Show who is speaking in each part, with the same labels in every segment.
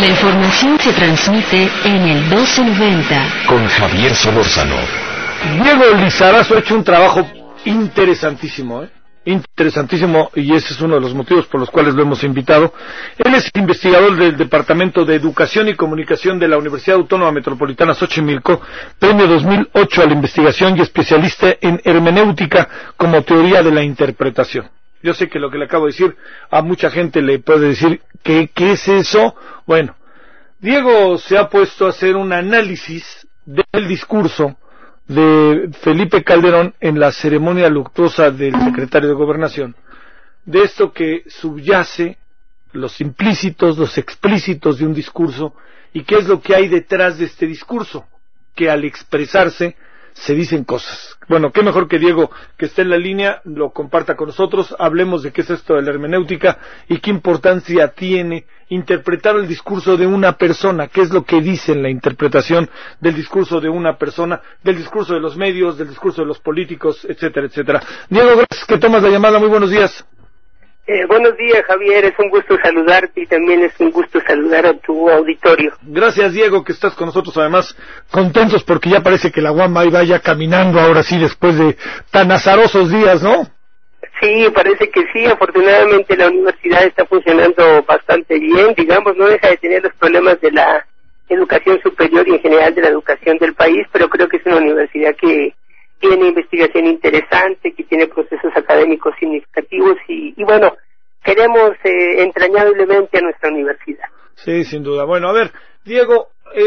Speaker 1: La información se transmite en el 1290.
Speaker 2: Con Javier Solórzano.
Speaker 3: Diego Lizarazo ha hecho un trabajo interesantísimo, interesantísimo, y ese es uno de los motivos por los cuales lo hemos invitado. Él es investigador del Departamento de Educación y Comunicación de la Universidad Autónoma Metropolitana Xochimilco, premio 2008 a la investigación y especialista en hermenéutica como teoría de la interpretación. Yo sé que lo que le acabo de decir a mucha gente le puede decir ¿qué es eso? Bueno, Diego se ha puesto a hacer un análisis del discurso de Felipe Calderón en la ceremonia luctuosa del secretario de Gobernación, de esto que subyace los implícitos, los explícitos de un discurso, y qué es lo que hay detrás de este discurso, que al expresarse se dicen cosas. Bueno, qué mejor que Diego, que esté en la línea, lo comparta con nosotros, hablemos de qué es esto de la hermenéutica y qué importancia tiene interpretar el discurso de una persona, qué es lo que dice en la interpretación del discurso de una persona, del discurso de los medios, del discurso de los políticos, etcétera, etcétera. Diego, gracias que tomas la llamada, muy buenos días.
Speaker 4: Buenos días, Javier, es un gusto saludarte y también es un gusto saludar a tu auditorio.
Speaker 3: Gracias, Diego, que estás con nosotros, además contentos porque ya parece que la UAM ahí vaya caminando ahora sí después de tan azarosos días, ¿no?
Speaker 4: Sí, parece que sí, afortunadamente la universidad está funcionando bastante bien, digamos, no deja de tener los problemas de la educación superior y en general de la educación del país, pero creo que es una universidad que tiene investigación interesante, que tiene procesos académicos significativos y bueno, queremos entrañablemente a nuestra universidad.
Speaker 3: Sí, sin duda. Bueno, a ver, Diego,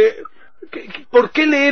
Speaker 3: ¿por qué leer,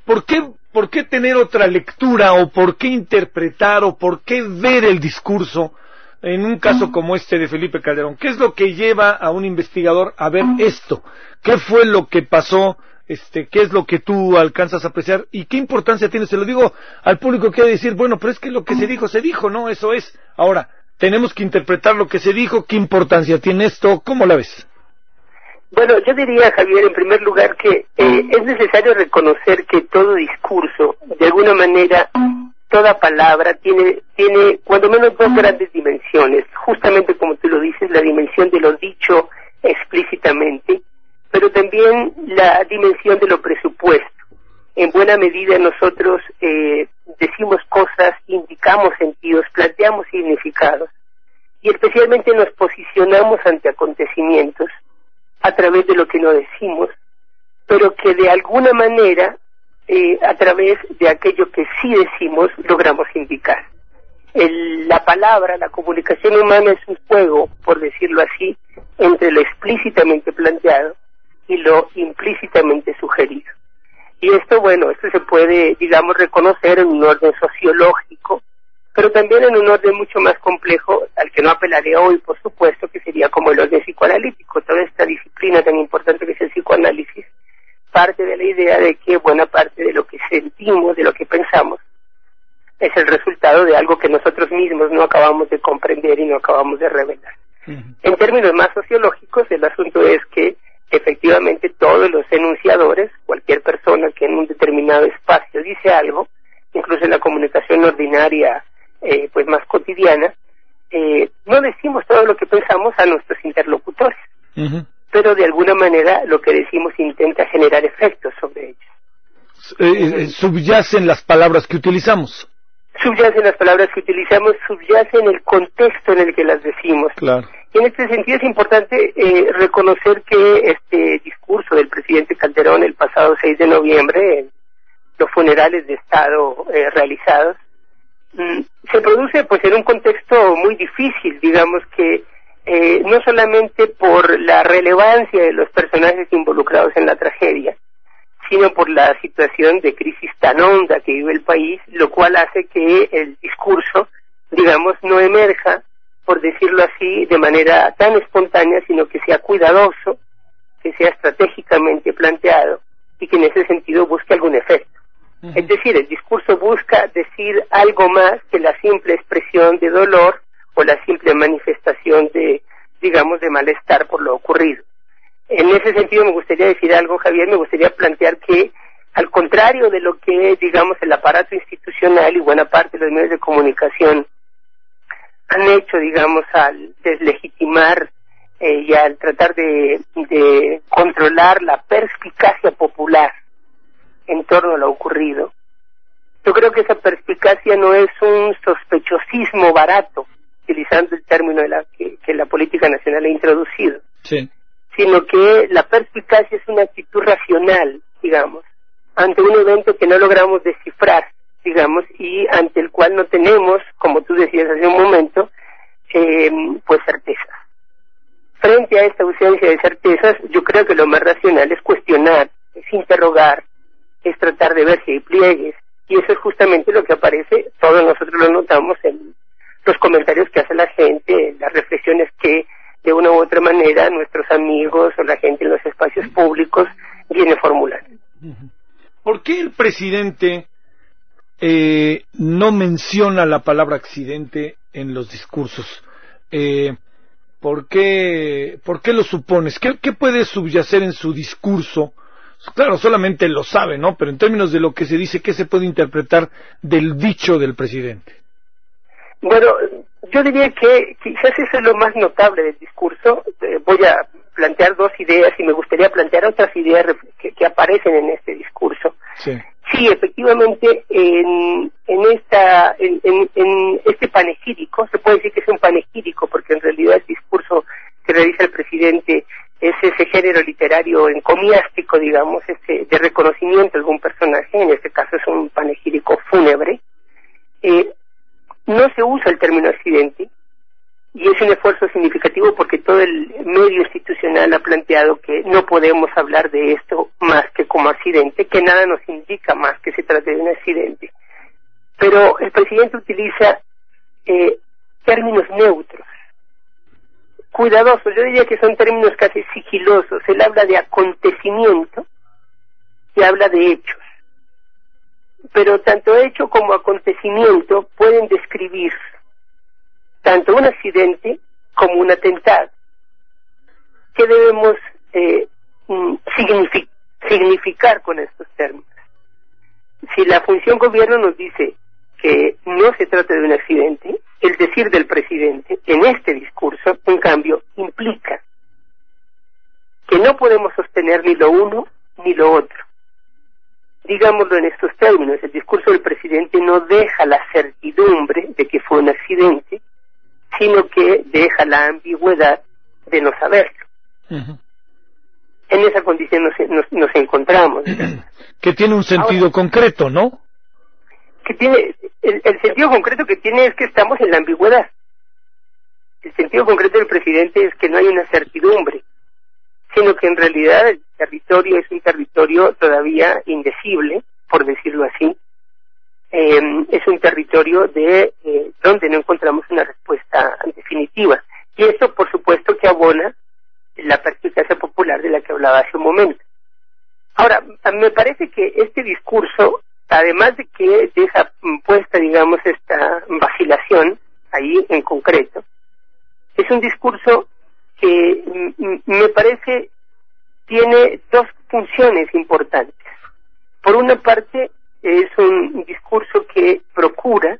Speaker 3: por qué tener otra lectura o por qué interpretar o por qué ver el discurso en un caso como este de Felipe Calderón? ¿Qué es lo que lleva a un investigador a ver esto? ¿Qué fue lo que pasó? ¿Qué es lo que tú alcanzas a apreciar? ¿Y qué importancia tiene? Se lo digo al público que ha de decir, bueno, pero es que lo que se dijo, ¿no? Eso es. Ahora, tenemos que interpretar lo que se dijo, ¿qué importancia tiene esto? ¿Cómo la ves?
Speaker 4: Bueno, yo diría, Javier, en primer lugar que es necesario reconocer que todo discurso, de alguna manera, toda palabra tiene cuando menos dos grandes dimensiones, justamente como tú lo dices, la dimensión de lo dicho explícitamente, pero también la dimensión de lo presupuesto. En buena medida nosotros decimos cosas, indicamos sentidos, planteamos significados, y especialmente nos posicionamos ante acontecimientos a través de lo que no decimos, pero que de alguna manera, a través de aquello que sí decimos, logramos indicar. La palabra, la comunicación humana es un juego, por decirlo así, entre lo explícitamente planteado y lo implícitamente sugerido. Y esto se puede, digamos, reconocer en un orden sociológico, pero también en un orden mucho más complejo, al que no apelaré hoy, por supuesto, que sería como el orden psicoanalítico. Toda esta disciplina tan importante que es el psicoanálisis parte de la idea de que buena parte de lo que sentimos, de lo que pensamos, es el resultado de algo que nosotros mismos no acabamos de comprender y no acabamos de revelar. En términos más sociológicos, el asunto es que efectivamente todos los enunciadores, cualquier persona que en un determinado espacio dice algo, incluso en la comunicación ordinaria, más cotidiana, no decimos todo lo que pensamos a nuestros interlocutores, pero de alguna manera lo que decimos intenta generar efectos sobre ellos.
Speaker 3: Subyacen las palabras que utilizamos.
Speaker 4: Subyacen las palabras que utilizamos, subyacen el contexto en el que las decimos.
Speaker 3: Claro.
Speaker 4: Y en este sentido es importante reconocer que este discurso del presidente Calderón el pasado 6 de noviembre, en los funerales de Estado realizados, se produce en un contexto muy difícil, digamos que no solamente por la relevancia de los personajes involucrados en la tragedia, sino por la situación de crisis tan honda que vive el país, lo cual hace que el discurso, digamos, no emerja, por decirlo así, de manera tan espontánea, sino que sea cuidadoso, que sea estratégicamente planteado y que en ese sentido busque algún efecto. Es decir, el discurso busca decir algo más que la simple expresión de dolor o la simple manifestación de, digamos, de malestar por lo ocurrido. En ese sentido me gustaría decir algo, Javier, me gustaría plantear que, al contrario de lo que, digamos, el aparato institucional y buena parte de los medios de comunicación han hecho, digamos, al deslegitimar y al tratar de controlar la perspicacia popular en torno a lo ocurrido, yo creo que esa perspicacia no es un sospechosismo barato, utilizando el término que la política nacional ha introducido,
Speaker 3: sí,
Speaker 4: sino que la perspicacia es una actitud racional, digamos, ante un evento que no logramos descifrar, digamos, y ante el cual no tenemos, como tú decías hace un momento, pues certezas. Frente a esta ausencia de certezas, yo creo que lo más racional es cuestionar, es interrogar, es tratar de ver si hay pliegues, y eso es justamente lo que aparece, todos nosotros lo notamos en los comentarios que hace la gente, las reflexiones que de una u otra manera nuestros amigos o la gente en los espacios públicos viene formulando.
Speaker 3: ¿Por qué el presidente no menciona la palabra accidente en los discursos? ¿Por qué lo supones? ¿Qué puede subyacer en su discurso? Claro, solamente lo sabe, ¿no? Pero en términos de lo que se dice, ¿qué se puede interpretar del dicho del presidente?
Speaker 4: Bueno, yo diría que quizás eso es lo más notable del discurso. Voy a plantear dos ideas y me gustaría plantear otras ideas que aparecen en este discurso.
Speaker 3: Sí.
Speaker 4: Sí, efectivamente, en este panegírico, se puede decir que es un panegírico, porque en realidad el discurso que realiza el presidente es ese género literario encomiástico, digamos, de reconocimiento de algún personaje, en este caso es un panegírico fúnebre. No se usa el término accidente, y es un esfuerzo significativo porque todo el medio institucional ha planteado que no podemos hablar de esto más que como accidente, que nada nos indica más que se trate de un accidente. Pero el presidente utiliza términos neutros, cuidadosos, yo diría que son términos casi sigilosos. Él habla de acontecimiento y habla de hechos. Pero tanto hecho como acontecimiento pueden describir tanto un accidente como un atentado. ¿Qué debemos significar con estos términos? Si la función gobierno nos dice que no se trata de un accidente, el decir del presidente en este discurso, en cambio, implica que no podemos sostener ni lo uno ni lo otro. Digámoslo en estos términos, el discurso del presidente no deja la certidumbre de que fue un accidente, sino que deja la ambigüedad de no saberlo. Uh-huh. En esa condición nos encontramos.
Speaker 3: Que tiene un sentido concreto, ¿no?
Speaker 4: Que tiene el sentido concreto que tiene es que estamos en la ambigüedad. El sentido concreto del presidente es que no hay una certidumbre, sino que en realidad el territorio es un territorio todavía indecible, por decirlo así. Es un territorio donde no encontramos una respuesta definitiva. Y eso, por supuesto, que abona la perspicacia popular de la que hablaba hace un momento. Ahora, me parece que este discurso, además de que deja puesta, digamos, esta vacilación ahí en concreto, es un discurso que me parece tiene dos funciones importantes. Por una parte, es un discurso que procura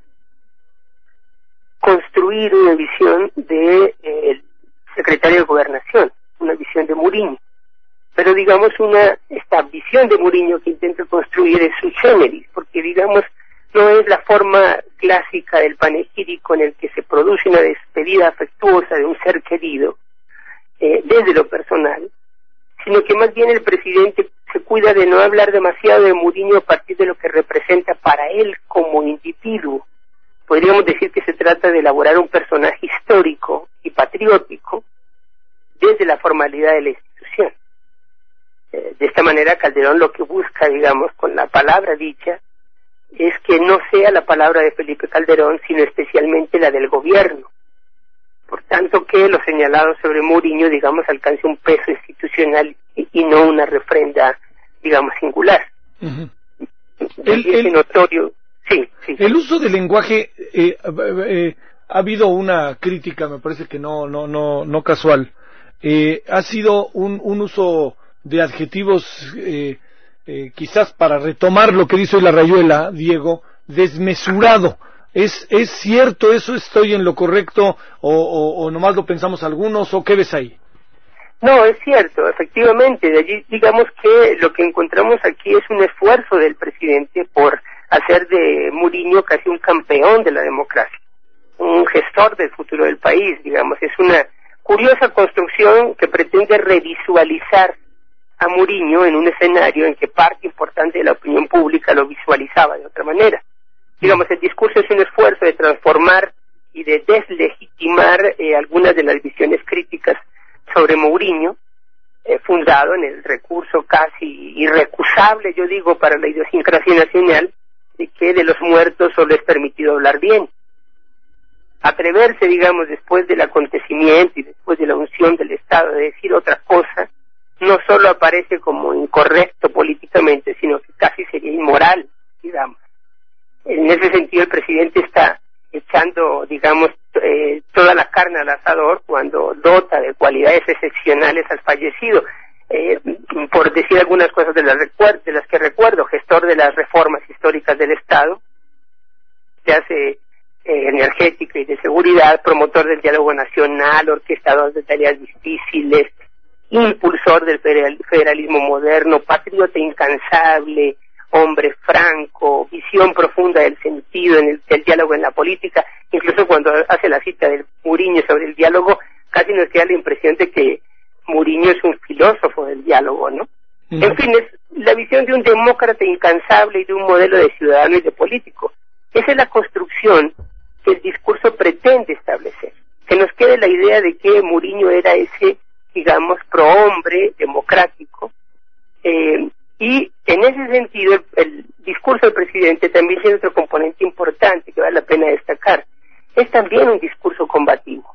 Speaker 4: construir una visión del secretario de Gobernación, una visión de Muriño. Pero digamos esta visión de Muriño que intenta construir es sui generis, porque digamos no es la forma clásica del panegírico en el que se produce una despedida afectuosa de un ser querido desde lo personal, sino que más bien el presidente se cuida de no hablar demasiado de Muriño a partir de lo que representa para él como individuo. Podríamos decir que se trata de elaborar un personaje histórico y patriótico desde la formalidad de la institución. De esta manera Calderón lo que busca, digamos, con la palabra dicha, es que no sea la palabra de Felipe Calderón, sino especialmente la del gobierno. Por tanto, que lo señalado sobre Muriño, digamos, alcance un peso institucional y no una refrenda, digamos, singular. Uh-huh. Es notorio. Sí.
Speaker 3: El uso del lenguaje, ha habido una crítica, me parece que no casual. Ha sido un uso de adjetivos, quizás para retomar lo que dice hoy la Rayuela, Diego, desmesurado. ¿Es cierto eso? ¿Estoy en lo correcto o nomás lo pensamos algunos o qué ves ahí?
Speaker 4: No, es cierto, efectivamente. De allí, digamos que lo que encontramos aquí es un esfuerzo del presidente por hacer de Mourinho casi un campeón de la democracia, un gestor del futuro del país, digamos. Es una curiosa construcción que pretende revisualizar a Mourinho en un escenario en que parte importante de la opinión pública lo visualizaba de otra manera. Digamos, el discurso es un esfuerzo de transformar y de deslegitimar algunas de las visiones críticas sobre Mourinho, fundado en el recurso casi irrecusable, yo digo, para la idiosincrasia nacional, de que de los muertos solo es permitido hablar bien. Atreverse, digamos, después del acontecimiento y después de la unción del Estado, de decir otra cosa, no solo aparece como incorrecto políticamente, sino que casi sería inmoral, digamos. En ese sentido, el presidente está echando, digamos, toda la carne al asador cuando dota de cualidades excepcionales al fallecido. Por decir algunas cosas de las que recuerdo, gestor de las reformas históricas del Estado, se hace energética y de seguridad, promotor del diálogo nacional, orquestador de tareas difíciles, impulsor del federalismo moderno, patriota incansable, hombre franco, visión profunda del sentido del diálogo en la política. Incluso cuando hace la cita de Mourinho sobre el diálogo, casi nos queda la impresión de que Mourinho es un filósofo del diálogo, ¿no? En fin, es la visión de un demócrata incansable y de un modelo de ciudadano y de político. Esa es la construcción que el discurso pretende establecer. Que nos quede la idea de que Mourinho era ese, digamos, prohombre democrático, y en ese sentido el discurso del presidente también tiene otro componente importante que vale la pena destacar. Es también un discurso combativo.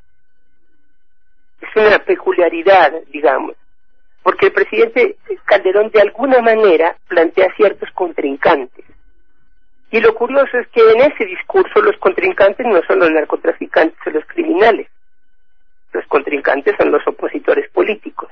Speaker 4: Es una peculiaridad, digamos, porque el presidente Calderón de alguna manera plantea ciertos contrincantes. Y lo curioso es que en ese discurso los contrincantes no son los narcotraficantes o los criminales. Los contrincantes son los opositores políticos.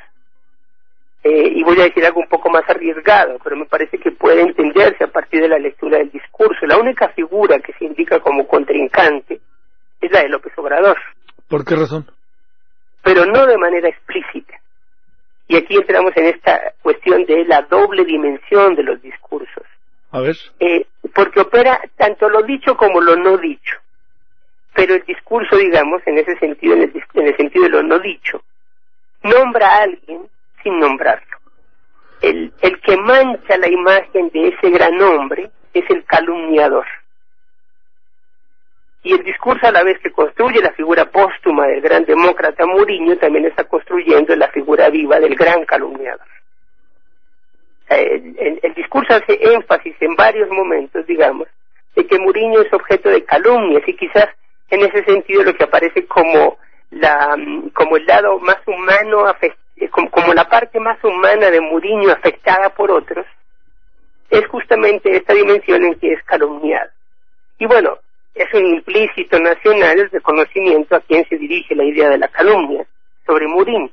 Speaker 4: Y voy a decir algo un poco más arriesgado, pero me parece que puede entenderse a partir de la lectura del discurso. La única figura que se indica como contrincante es la de López Obrador.
Speaker 3: ¿Por qué razón?
Speaker 4: Pero no de manera explícita. Y aquí entramos en esta cuestión de la doble dimensión de los discursos.
Speaker 3: A ver.
Speaker 4: Porque opera tanto lo dicho como lo no dicho. Pero el discurso, digamos, en ese sentido, en el sentido de lo no dicho, nombra a alguien sin nombrarlo. El que mancha la imagen de ese gran hombre es el calumniador. Y el discurso, a la vez que construye la figura póstuma del gran demócrata Mourinho, también está construyendo la figura viva del gran calumniador. El discurso hace énfasis en varios momentos, digamos, de que Mourinho es objeto de calumnias, y quizás en ese sentido lo que aparece como el lado más humano, como la parte más humana de Mourinho afectada por otros, es justamente esta dimensión en que es calumniado. Y bueno, es un implícito nacional el reconocimiento a quien se dirige la idea de la calumnia sobre Mourinho.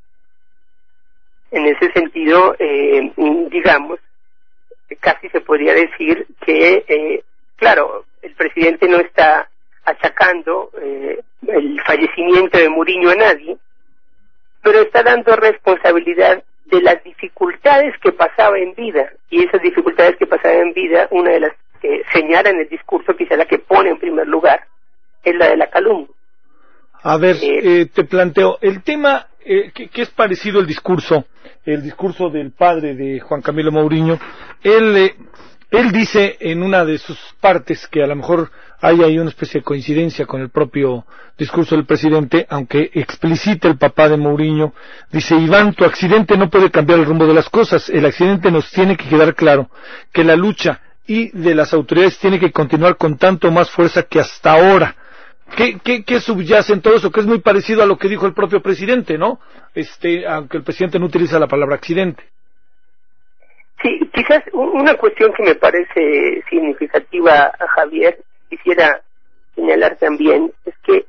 Speaker 4: En ese sentido, digamos, casi se podría decir que, claro, el presidente no está achacando el fallecimiento de Mourinho a nadie, pero está dando responsabilidad de las dificultades que pasaba en vida, y esas dificultades que pasaba en vida, una de las que señala en el discurso, quizá la que pone en primer lugar, es la de la calumnia.
Speaker 3: A ver, te planteo, el tema que es parecido el discurso del padre de Juan Camilo Mourinho. Él dice en una de sus partes que a lo mejor hay ahí una especie de coincidencia con el propio discurso del presidente, aunque explicita el papá de Mourinho, dice: Iván, tu accidente no puede cambiar el rumbo de las cosas, el accidente nos tiene que quedar claro, que la lucha y de las autoridades tiene que continuar con tanto más fuerza que hasta ahora. ¿Qué subyace en todo eso? Que es muy parecido a lo que dijo el propio presidente, ¿no? Aunque el presidente no utiliza la palabra accidente.
Speaker 4: Sí, quizás una cuestión que me parece significativa, a Javier, quisiera señalar también, es que,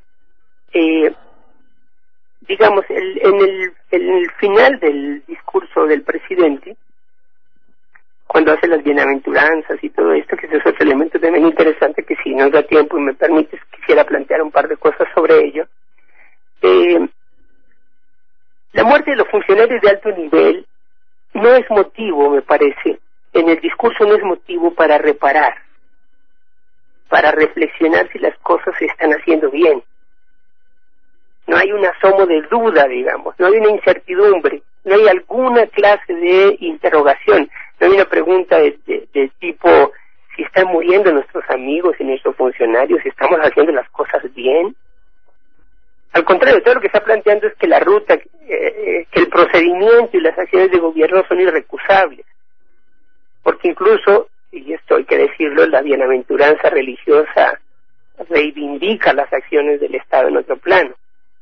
Speaker 4: digamos, en el final del discurso del presidente, cuando hace las bienaventuranzas y todo esto, que ese es otro elemento también interesante que, si nos da tiempo y me permites, quisiera plantear un par de cosas sobre ello. La muerte de los funcionarios de alto nivel no es motivo, me parece, en el discurso no es motivo para reparar, para reflexionar si las cosas se están haciendo bien. No hay un asomo de duda, digamos, no hay una incertidumbre, no hay alguna clase de interrogación, no hay una pregunta de tipo, si están muriendo nuestros amigos y nuestros funcionarios, si estamos haciendo las cosas bien. Al contrario, todo lo que está planteando es que la ruta, que el procedimiento y las acciones de gobierno son irrecusables, porque incluso, y esto hay que decirlo, la bienaventuranza religiosa reivindica las acciones del Estado en otro plano.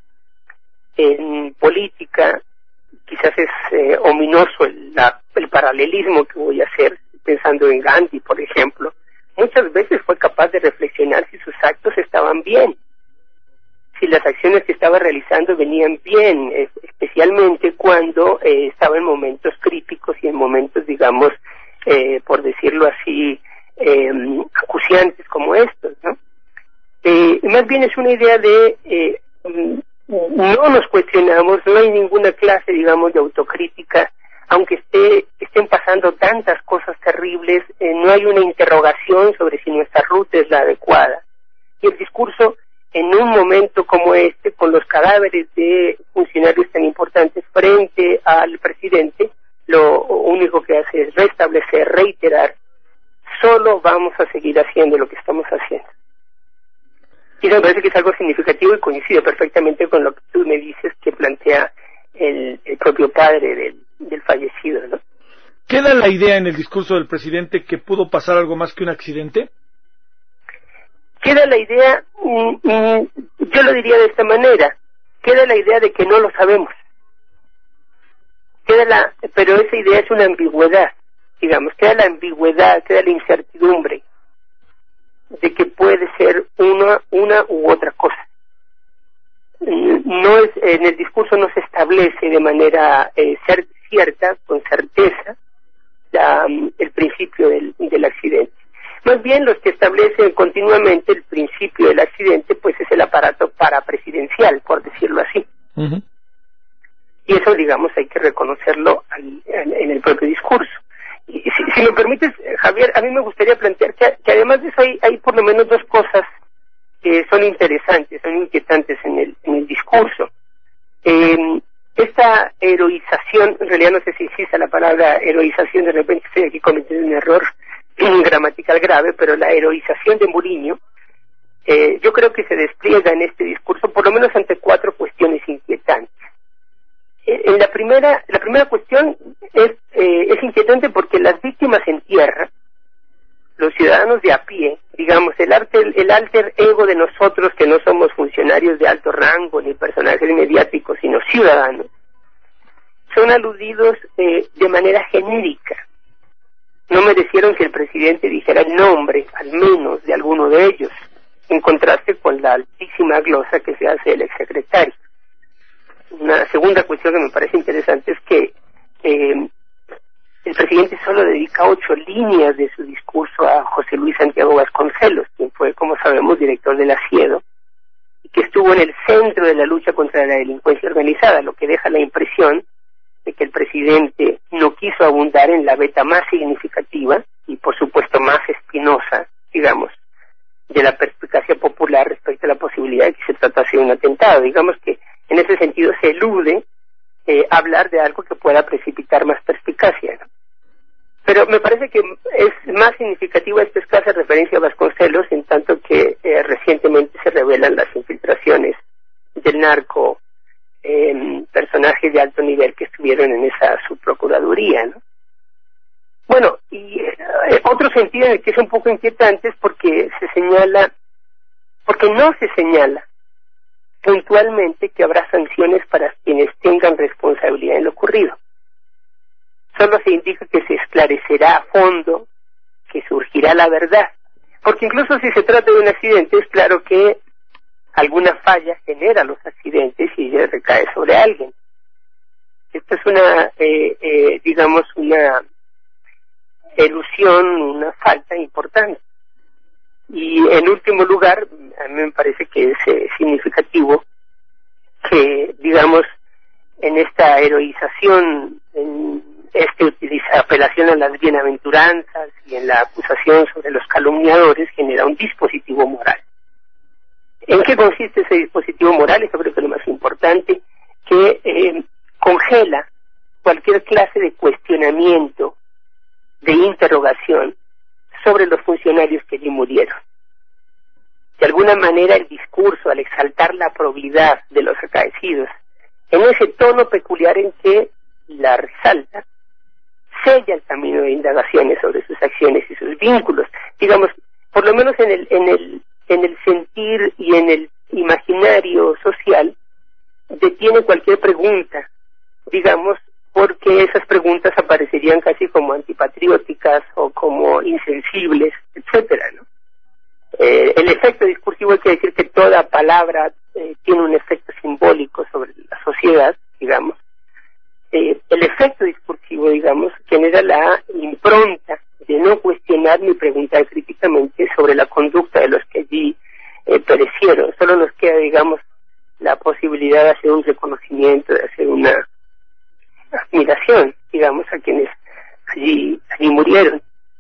Speaker 4: En política, quizás es ominoso el paralelismo que voy a hacer, pensando en Gandhi, por ejemplo. Muchas veces fue capaz de reflexionar si sus actos estaban bien, si las acciones que estaba realizando venían bien, especialmente cuando estaba en momentos críticos y en momentos, digamos, por decirlo así, acuciantes como estos, ¿no? Más bien es una idea de no nos cuestionamos, no hay ninguna clase, digamos, de autocrítica, aunque estén pasando tantas cosas terribles, no hay una interrogación sobre si nuestra ruta es la adecuada. Y el discurso, en un momento como este, con los cadáveres de funcionarios tan importantes frente al presidente, lo único que hace es restablecer, reiterar, solo vamos a seguir haciendo lo que estamos haciendo. Y me parece que es algo significativo y coincide perfectamente con lo que tú me dices que plantea el propio padre del fallecido, ¿no?
Speaker 3: ¿Queda la idea en el discurso del presidente que pudo pasar algo más que un accidente?
Speaker 4: Queda la idea, yo lo diría de esta manera, queda la idea de que no lo sabemos. Pero esa idea es una ambigüedad, digamos, queda la ambigüedad, queda la incertidumbre de que puede ser una u otra cosa. No es, en el discurso no se establece de manera cierta, con certeza, el principio del accidente. Más bien los que establecen continuamente el principio del accidente, pues es el aparato parapresidencial, por decirlo así. Uh-huh. Y eso, digamos, hay que reconocerlo en el propio discurso. Y si me permites, Javier, a mí me gustaría plantear que además de eso hay por lo menos dos cosas que son interesantes, son inquietantes en el discurso. Esta heroización, en realidad no sé si existe la palabra heroización, de repente estoy aquí cometiendo un error gramatical grave, pero la heroización de Mourinho, yo creo que se despliega en este discurso por lo menos ante cuatro cuestiones inquietantes. La primera cuestión es inquietante porque las víctimas en tierra, los ciudadanos de a pie, digamos, el alter ego de nosotros que no somos funcionarios de alto rango ni personajes mediáticos, sino ciudadanos, son aludidos de manera genérica. No merecieron que el presidente dijera el nombre, al menos, de alguno de ellos, en contraste con la altísima glosa que se hace del exsecretario. Una segunda cuestión que me parece interesante es que el presidente solo dedica 8 líneas de su discurso a José Luis Santiago Vasconcelos, quien fue, como sabemos, director del Asiedo, y que estuvo en el centro de la lucha contra la delincuencia organizada, lo que deja la impresión de que el presidente no quiso abundar en la veta más significativa y, por supuesto, más espinosa, digamos, de la perspicacia popular respecto a la posibilidad de que se tratase de un atentado. Digamos que en ese sentido se elude hablar de algo que pueda precipitar más perspicacia, ¿no? Pero me parece que es más significativa esta escasa referencia a Vasconcelos, en tanto que recientemente se revelan las infiltraciones del narco, personajes de alto nivel que estuvieron en esa subprocuraduría, ¿no? Bueno, y otro sentido en el que es un poco inquietante es porque no se señala puntualmente que habrá sanciones para quienes tengan responsabilidad en lo ocurrido. Solo se indica que se esclarecerá a fondo, que surgirá la verdad. Porque incluso si se trata de un accidente, es claro que alguna falla genera los accidentes y recae sobre alguien. Esto es una elusión, una falta importante. Y en último lugar, a mí me parece que es significativo que, digamos, en esta heroización, en utiliza apelación a las bienaventuranzas y en la acusación sobre los calumniadores, genera un dispositivo moral. ¿En qué consiste ese dispositivo moral? Eso creo que es lo más importante, que congela cualquier clase de cuestionamiento, de interrogación sobre los funcionarios que allí murieron. De alguna manera el discurso, al exaltar la probidad de los acaecidos, en ese tono peculiar en que la resalta, sella el camino de indagaciones sobre sus acciones y sus vínculos, digamos, por lo menos en el sentir y en el imaginario social, detiene cualquier pregunta, digamos, porque esas preguntas aparecerían casi como antipatrióticas o como insensibles, etcétera, ¿no? El efecto discursivo, hay que decir que toda palabra tiene un efecto simbólico sobre la sociedad, digamos. El efecto discursivo, digamos, genera la impronta de no cuestionar ni preguntar críticamente sobre la conducta de los que allí perecieron. Solo nos queda, digamos, la posibilidad de hacer un reconocimiento, de hacer una admiración, digamos, a quienes allí murieron.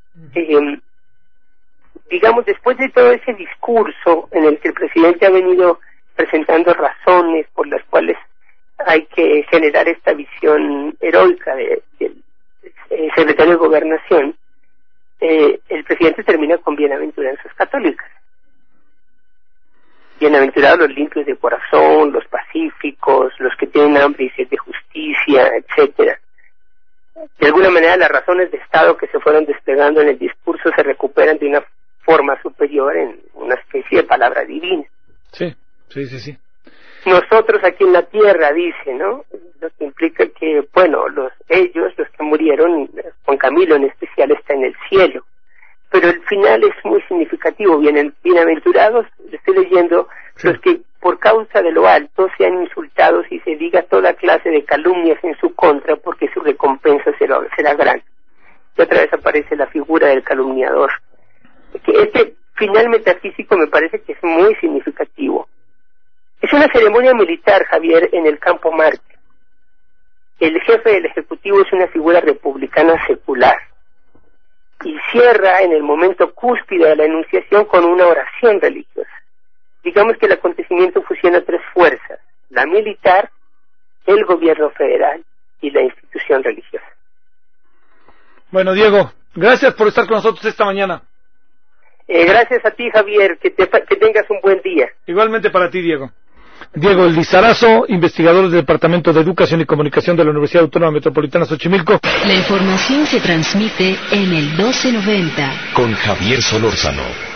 Speaker 4: Digamos, después de todo ese discurso en el que el presidente ha venido presentando razones por las cuales hay que generar esta visión heroica del secretario de Gobernación, el presidente termina con bienaventuranzas católicas. Bienaventurados los limpios de corazón, los pacíficos, los que tienen hambre y sed de justicia, etcétera. De alguna manera las razones de Estado que se fueron desplegando en el discurso se recuperan de una forma superior en una especie de palabra divina.
Speaker 3: Sí.
Speaker 4: Nosotros aquí en la tierra, dice, ¿no? Lo que implica que, bueno, los que murieron, Juan Camilo en especial, está en el cielo. Pero el final es muy significativo. Bienaventurados, estoy leyendo, sí, los que por causa de lo alto sean insultados y se diga toda clase de calumnias en su contra, porque su recompensa será grande. Y otra vez aparece la figura del calumniador. Este final metafísico me parece que es muy significativo. Es una ceremonia militar, Javier, en el Campo Marte. El jefe del Ejecutivo es una figura republicana secular y cierra en el momento cúspide de la enunciación con una oración religiosa. Digamos que el acontecimiento fusiona tres fuerzas: la militar, el gobierno federal y la institución religiosa.
Speaker 3: Bueno, Diego, gracias por estar con nosotros esta mañana.
Speaker 4: Gracias a ti, Javier, que tengas un buen día.
Speaker 3: Igualmente para ti, Diego. Diego Lizarazo, investigador del Departamento de Educación y Comunicación de la Universidad Autónoma Metropolitana Xochimilco.
Speaker 1: La información se transmite en el 1290.
Speaker 2: Con Javier Solórzano.